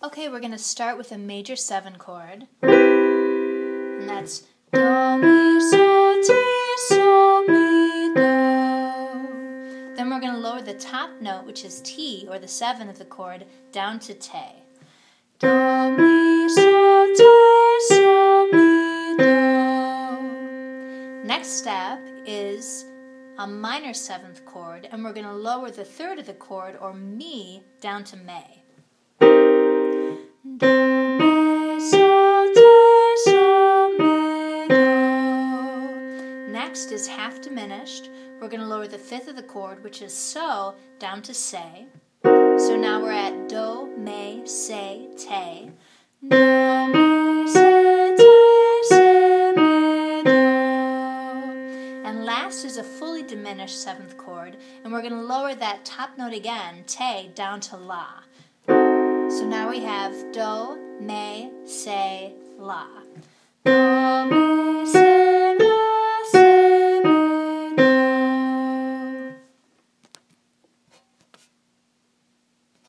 Okay, we're going to start with a major 7 chord, and that's Do, Mi, So, Ti, So, Mi, Do. Then we're going to lower the top note, which is Ti, or the 7 of the chord, down to Te. Do, Mi, So, Te, So, Mi, Do. Next step is a minor 7th chord, and we're going to lower the 3rd of the chord, or Mi, down to Me. Do, mi, so, te, so, mi, do. Next is half diminished. We're going to lower the 5th of the chord, which is So, down to Se. So now we're at Do, Me, Se, Te. Do, mi, se, te, se, mi, do. And last is a fully diminished 7th chord, and we're going to lower that top note again, Te, down to La. So now we have Do, Me, Se, La. Do,